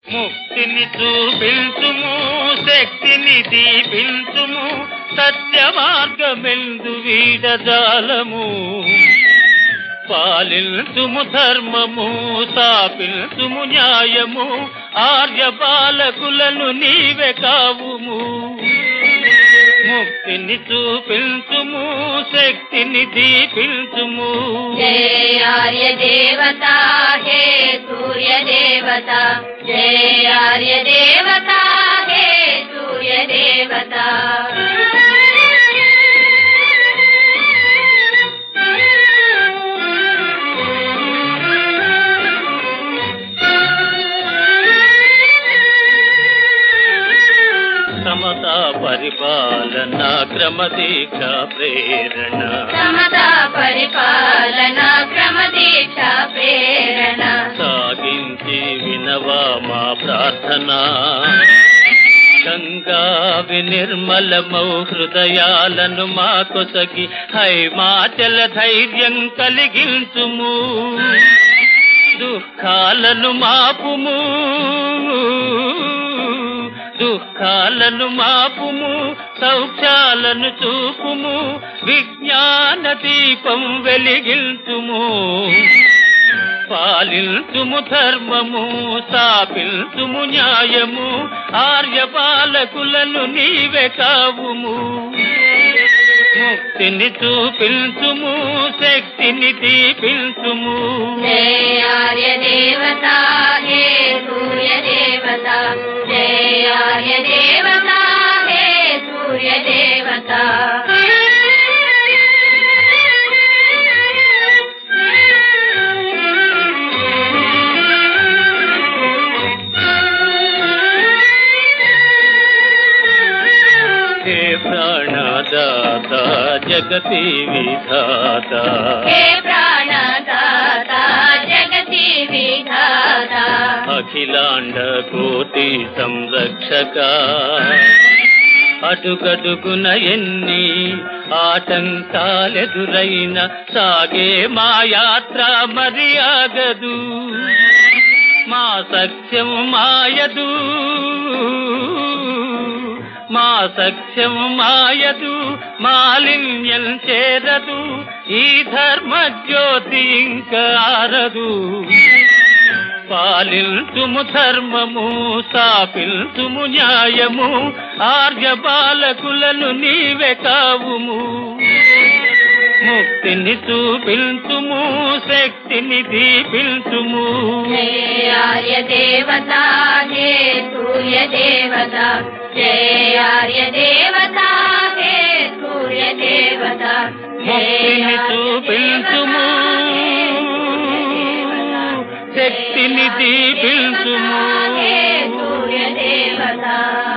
ముక్తిని చూపించుము, శక్తిని దీపించుము, సత్య మార్గమెందు వీడజాలము. పాలించుము ధర్మము, స్థాపించుము న్యాయము, ఆర్య బాలకులను నీవే కావుము. ముక్తిని చూపించుము, శక్తిని దీపించుము. జయ ఆర్య దేవత, హే సూర్య దేవత, జయ ఆర్య దేవత, హే సూర్య దేవత. సమతా పరిపాలన, క్రమదీక్ష ప్రేరణ, సమతా పరిపాలన, క్రమదీక్ష ప్రేరణ. సాగించి వినవా మా ప్రార్థన, గంగా వినిర్మలమౌ హృదయాలను మా కొసగి హైమాచల ధైర్యం కలిగించుము. దుఃఖాలను మాపుము, దుఃఖాలను మాపుము, సౌఖ్యాలను చూపుము, విజ్ఞాన దీపం వెలిగించుము. పాలించుము ధర్మము, స్థాపించుము న్యాయము, ఆర్య బాలకులను నీవే కావుము. ముక్తిని చూపించుము, శక్తిని దీపించుము. జయ ఆర్య దేవత, హే సూర్య దేవత, జయ ఆర్య దేవత, హే సూర్య దేవత. హే ప్రాణదాత, జగతి విధాత, హే ప్రాణదాత, జగతి విధాత. అఖిలాండ కోటి సంరక్షక, అడుగడుగున ఎన్ని ఆటంకాలెదురైన సాగే మా యాత్ర మరి ఆగదు. మా సఖ్యం మాయదు, మా సఖ్యం మాయదు, మాలిన్యం చేరదు, ఈ ధర్మ జ్యోతి ఇంకా ఆరదు. పాలించుము ధర్మము, స్థాపించుము న్యాయము, ఆర్య బాలకులను నీవే కావుము. ముక్తిని చూపించుము, శక్తిని దీపించుము. జయ ఆర్య దేవత, హే సూర్య దేవత, జయ ఆర్య దేవత, హే సూర్య దేవత. ముక్తిని చూపించుము, శక్తిని దీపించుము. హే సూర్య దేవత.